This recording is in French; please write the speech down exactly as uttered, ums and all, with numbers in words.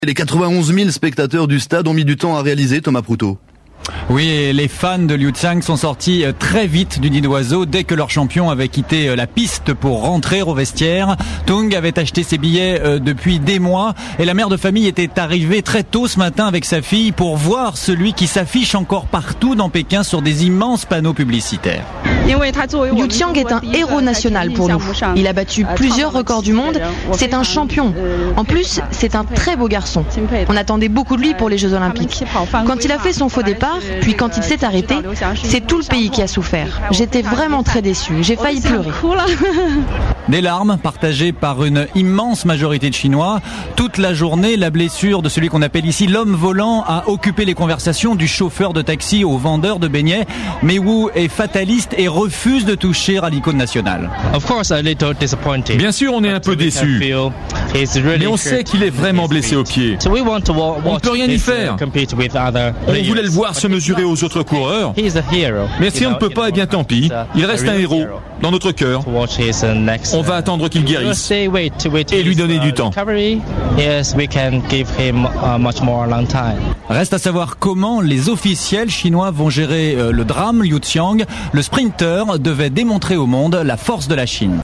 Les quatre-vingt-onze mille spectateurs du stade ont mis du temps à réaliser, Thomas Proutot. Oui, et les fans de Liu Xiang sont sortis très vite du nid d'oiseau dès que leur champion avait quitté la piste pour rentrer au vestiaire. Tung avait acheté ses billets depuis des mois et la mère de famille était arrivée très tôt ce matin avec sa fille pour voir celui qui s'affiche encore partout dans Pékin sur des immenses panneaux publicitaires. Liu Xiang est un héros national pour nous. Il a battu plusieurs records du monde. C'est un champion. En plus, c'est un très beau garçon. On attendait beaucoup de lui pour les Jeux Olympiques. Quand il a fait son faux départ, puis quand il s'est arrêté, c'est tout le pays qui a souffert. J'étais vraiment très déçue. J'ai failli pleurer. Des larmes partagées par une immense majorité de Chinois. Toute la journée, la blessure de celui qu'on appelle ici l'homme volant a occupé les conversations du chauffeur de taxi au vendeur de beignets. Mais Wu est fataliste et refuse de toucher à l'icône nationale. Bien sûr, on est un peu déçu. Mais on sait qu'il est vraiment blessé au pied. On ne peut rien y faire. On voulait le voir se mesurer aux autres coureurs. Mais si on ne peut pas, eh bien tant pis. Il reste un héros dans notre cœur. On va attendre qu'il guérisse et lui donner du temps. Reste à savoir comment les officiels chinois vont gérer le drame Liu Xiang. Le sprinter devait démontrer au monde la force de la Chine.